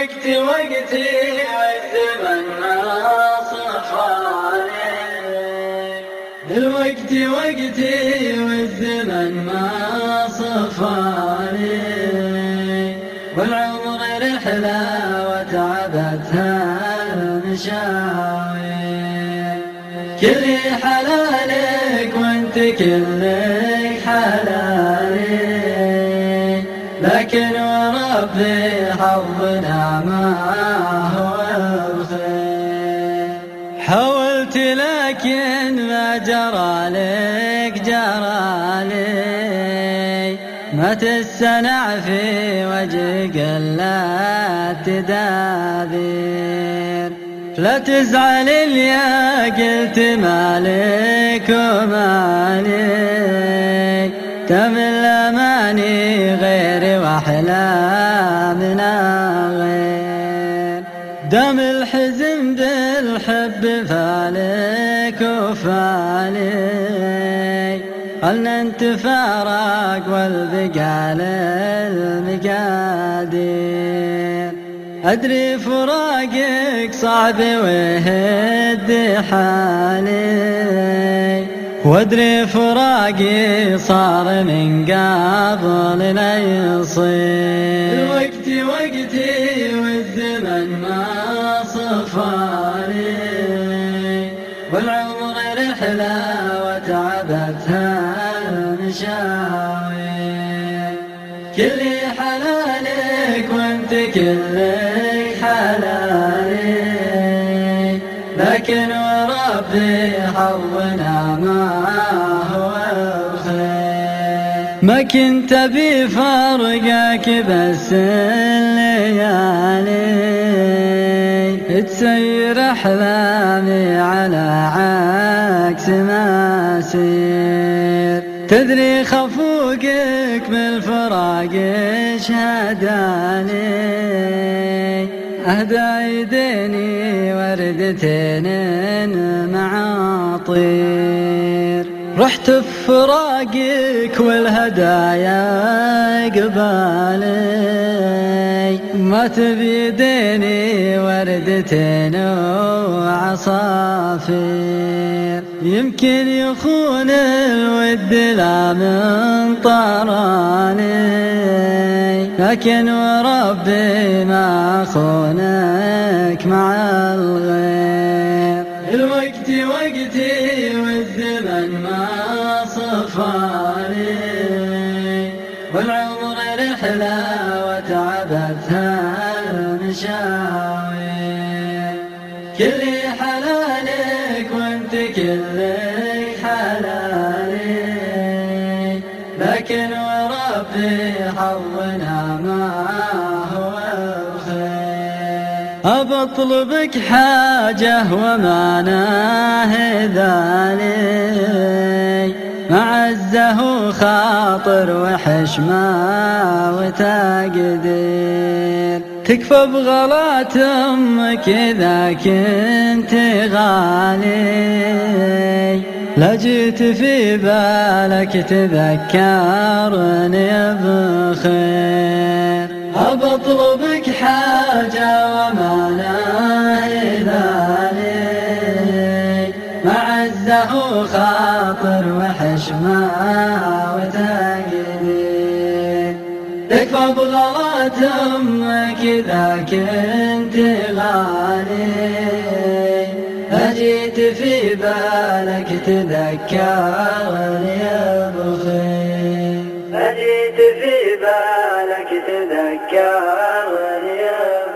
الوقت وقتي والزمن ما صفاني، الوقت وقتي والزمن ما صفاني، والعمر رحلة وتعبتها المشاوي، كلي حلالك وانت كلك حلالي، لكن وربي حظنا ما هو بخير. حاولت لكن ما جرالك جرالي، ما تسنع في وجهك الا التدابير، لا تزعل اللي قلت مالك ومالي، تم الأماني غيري وأحلامنا غير، دام الحزن بالحب فالك وفالي، خلنا نتفارق والبقى للمقادير، أدري فراقك صعب ويهد حالي، وادري فراقي صار من قبل لا يصير، الوقت وقتي والزمن ما صفاني، والعمر رحلة وتعبتها المشاوي، كلي حلالك وانت كلك حلالي، لكن وربي حظنا ما هو بخير. ما كنت بفرقك بس الليالي، تسير أحلامي على عكس ما سير، تدري خفوقك بالفراق شهداني، أهدى يديني وردتين مع طير، رحت بفراقك والهدايا قبالي، ما تبيديني وردتين وعصافير، يمكن يخون الود لا من طراني، لكن وربي ما خونك مع الغير، الوقت وقتي والزمن ما صفاني، والعمر رحلة وتعبتها المشاوي، كلي حلالك وانت كلك حلالي، لكن وربي حظنا ما هو بخير. أبطلبك حاجة وما ناهذاني، معزه وخاطر وحشمة وتقدير، تكفى بغلات أمك إذا كنت غالي، لا جيت في بالك تذكرني بخير. أبطلبك حاجة وما ناهذاني، معزه وخاطر وحشمة وتقدير، تكفى بغلات أمك إذا كنت غالي، أجيت في بالك تذكرني بخير، أجيت في بالك تذكرني